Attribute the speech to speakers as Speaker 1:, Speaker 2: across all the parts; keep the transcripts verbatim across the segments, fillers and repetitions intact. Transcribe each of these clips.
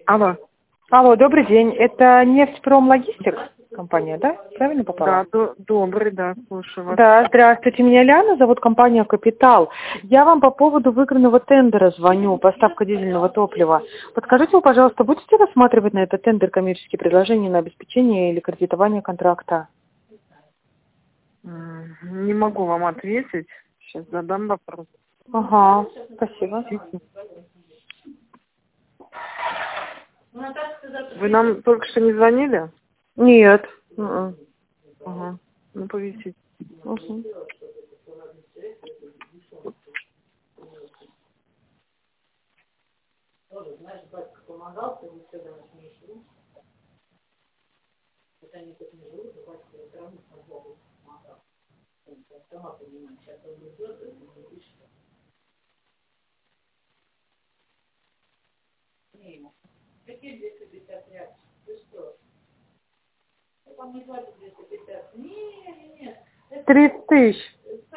Speaker 1: Алло.
Speaker 2: Алло, добрый день. Это Нефтьпром-Логистик компания, да? Правильно попала?
Speaker 1: Да, до- добрый, да, слушаю вас.
Speaker 2: Да, здравствуйте. Меня Ляна зовут, компания «Капитал». Я вам по поводу выигранного тендера звоню, поставка дизельного топлива. Подскажите, вы, пожалуйста, будете рассматривать на этот тендер коммерческие предложения на обеспечение или кредитование контракта?
Speaker 1: М, Не могу вам ответить. Сейчас задам вопрос.
Speaker 2: Ага, спасибо.
Speaker 1: Вы нам только что не звонили?
Speaker 2: Нет. М-м.
Speaker 1: Ага. Ну, повисите.
Speaker 2: Мгм. тридцать тысяч.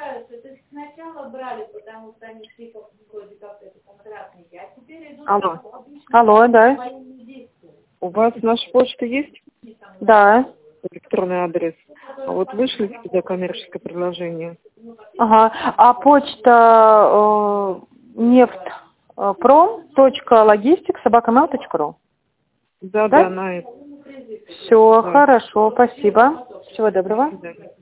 Speaker 1: Алло.
Speaker 2: Алло, да?
Speaker 1: У вас наша почта есть?
Speaker 2: Да.
Speaker 1: Электронный адрес. А вот вышлите туда коммерческое предложение.
Speaker 2: Ага. А почта э, нефтьпром точка логистик собака мейл точка ру.
Speaker 1: Да,
Speaker 2: Да?
Speaker 1: да, на это.
Speaker 2: Все,
Speaker 1: Да.
Speaker 2: хорошо, спасибо. Всего доброго.
Speaker 1: До свидания.